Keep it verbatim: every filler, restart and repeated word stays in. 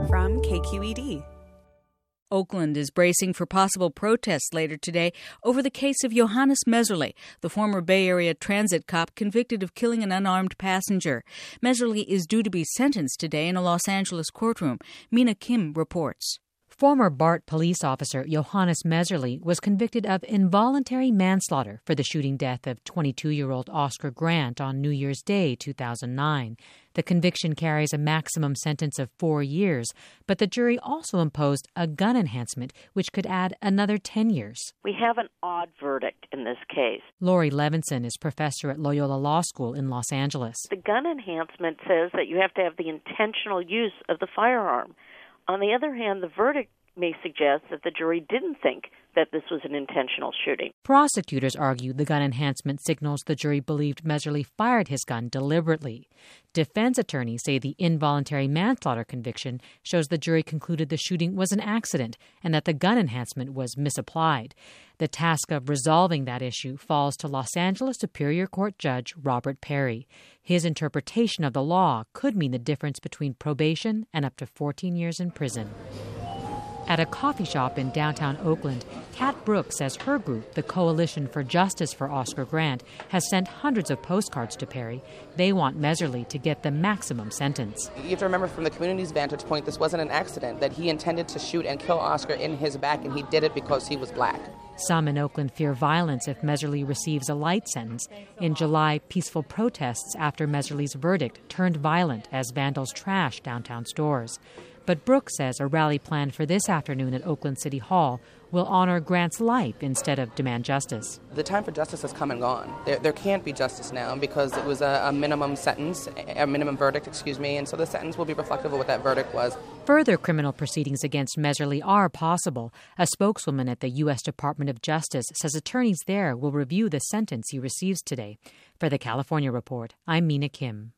from K Q E D. Oakland is bracing for possible protests later today over the case of Johannes Mezerly, the former Bay Area transit cop convicted of killing an unarmed passenger. Mezerly is due to be sentenced today in a Los Angeles courtroom. Mina Kim reports. Former BART police officer Johannes Mezerly was convicted of involuntary manslaughter for the shooting death of twenty-two-year-old Oscar Grant on New Year's Day, two thousand nine. The conviction carries a maximum sentence of four years, but the jury also imposed a gun enhancement, which could add another ten years. We have an odd verdict in this case. Lori Levinson is professor at Loyola Law School in Los Angeles. The gun enhancement says that you have to have the intentional use of the firearm. On the other hand, the verdict may suggest that the jury didn't think that this was an intentional shooting. Prosecutors argue the gun enhancement signals the jury believed Mezerly fired his gun deliberately. Defense attorneys say the involuntary manslaughter conviction shows the jury concluded the shooting was an accident and that the gun enhancement was misapplied. The task of resolving that issue falls to Los Angeles Superior Court Judge Robert Perry. His interpretation of the law could mean the difference between probation and up to fourteen years in prison. At a coffee shop in downtown Oakland, Kat Brooks says her group, the Coalition for Justice for Oscar Grant, has sent hundreds of postcards to Perry. They want Mezerly to get the maximum sentence. You have to remember from the community's vantage point, this wasn't an accident, that he intended to shoot and kill Oscar in his back, and he did it because he was black. Some in Oakland fear violence if Mezerly receives a light sentence. In July, peaceful protests after Mezerly's verdict turned violent as vandals trashed downtown stores. But Brooks says a rally planned for this afternoon at Oakland City Hall will honor Grant's life instead of demand justice. The time for justice has come and gone. There, there can't be justice now because it was a, a minimum sentence, a minimum verdict, excuse me, and so the sentence will be reflective of what that verdict was. Further criminal proceedings against Mezerly are possible. A spokeswoman at the U S Department of Justice says attorneys there will review the sentence he receives today. For the California Report, I'm Mina Kim.